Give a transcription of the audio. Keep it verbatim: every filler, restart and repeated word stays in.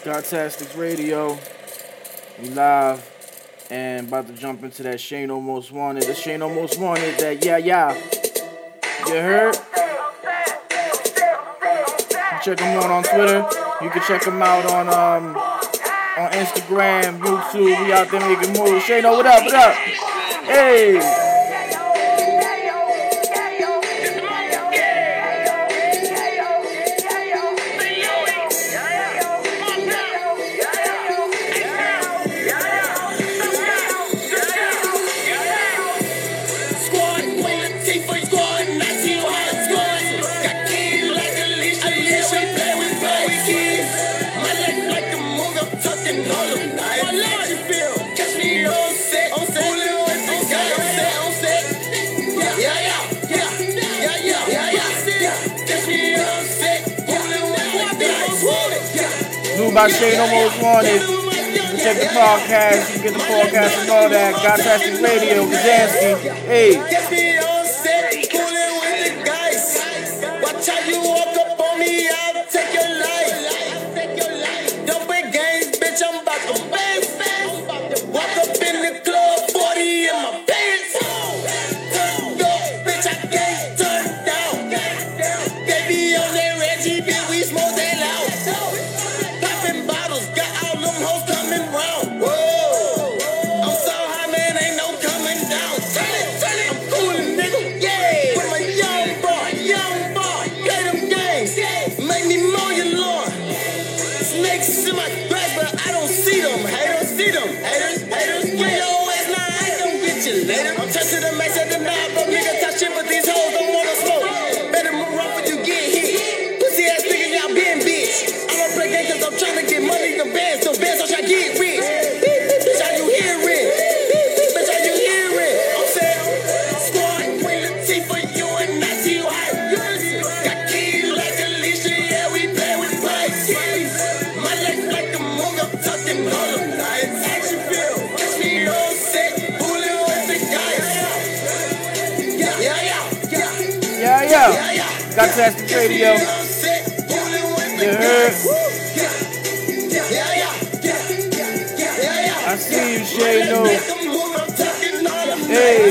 Godtastic Radio, we live and about to jump into that Shane Almost Wanted. The Shane Almost Wanted, that yeah, yeah. You heard? You check him out on Twitter. You can check him out on um on Instagram, YouTube. We out there making moves. Shane, what up, what up? Hey! New by Shane Almost Wanted. You can check the podcast. You can get the podcast and all that. Godtastic Radio, Kazansky. Hey. Watch how you walk up on me, I'll take your life. Don't play games, bitch, I'm about to bang. Walk up in the club, forty in my pants. Go, bitch, I can't turn down. Baby on that Reggie, bitch, we smoke that loud. Popping bottles, got all them hoes coming round. Whoa, I'm so high, man, ain't no coming down. Turn it, turn it, I'm coolin', nigga, yeah. With my young boy, young boy, play them games. Make me mow your lawn. Snakes in my grass, but I don't see them. Haters, see them. Haters, haters, get your ass now, I ain't gon' get you later. I'm touching the max at the knob, but nigga touch shit, but these hoes don't wanna smoke. Better move up when you get hit. Pussy ass nigga, y'all been bitch. I don't play games cause I'm tryna get money, the bands, so bands, so I get rich. Bitch, how you hearing? Bitch, how you hearing? I'm saying, squad, Queen Latifah, you and Nazi White. Got keys like Alicia, yeah, we play with price. My legs like the moon, I'm tucking all them nights. Action film, catch me on set, fooling with the guys. Yeah, yeah, yeah. Yeah, yeah. Yeah, yeah. Godtastic Radio. You heard? I see you, Shane. No. Hey.